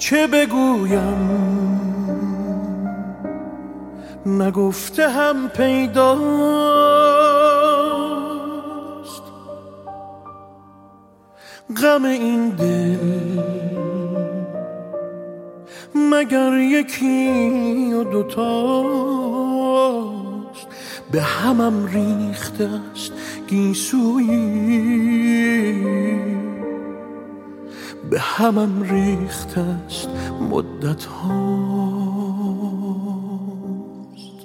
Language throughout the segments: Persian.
چه بگویم نگفته هم پیداست، غم این دل مگر یکی و دوتاست. به همم ریخته است گیسویی، به همم ریخته است مدت هاست.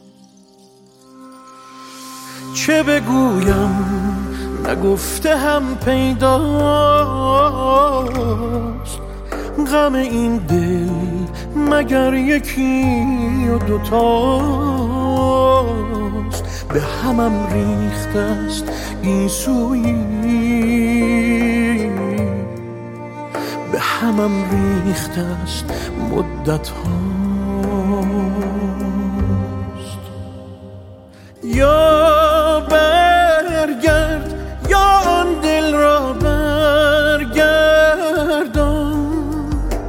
چه بگویم نگفته هم پیداست، غم این دل مگر یکی و دوتاست. به همم ریخته است گیسویی، به همم ریخته است مدت هاست. یا برگرد یا آن دل را برگردان،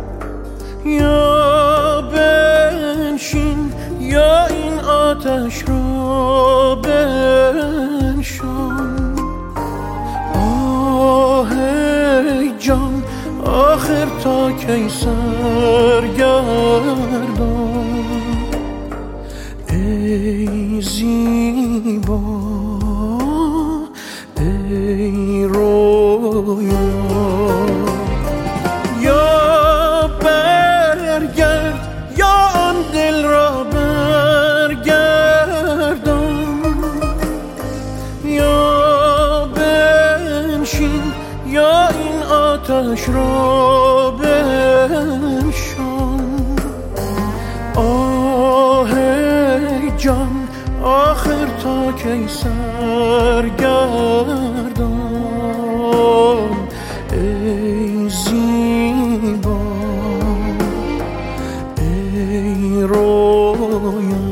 یا بنشین یا این آتش را بنشان. آه ای جان آخر تا کی سرگردان، ای زیبا ای رویا. یا برگرد یا آن دل را برگردان، یا بنشین یا این آتش را بنشان. آه ای جان آخر تا کی سرگردان، ای زیبا ای رویا.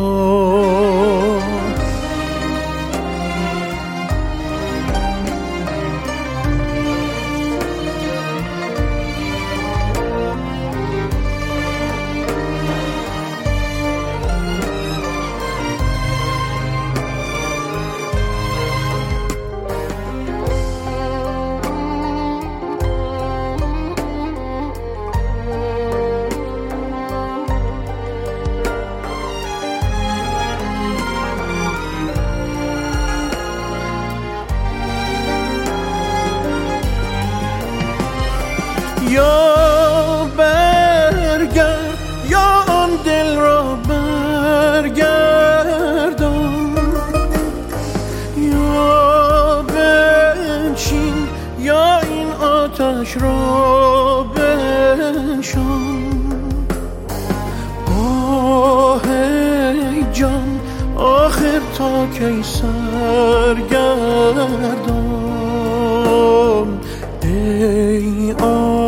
یا برگرد یا آن دل را برگردان، یا بنشین یا این آتش را بنشان. آه ای جان آخر تا کی سرگردان، ای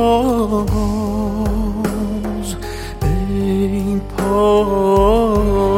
آغاز ای پایان.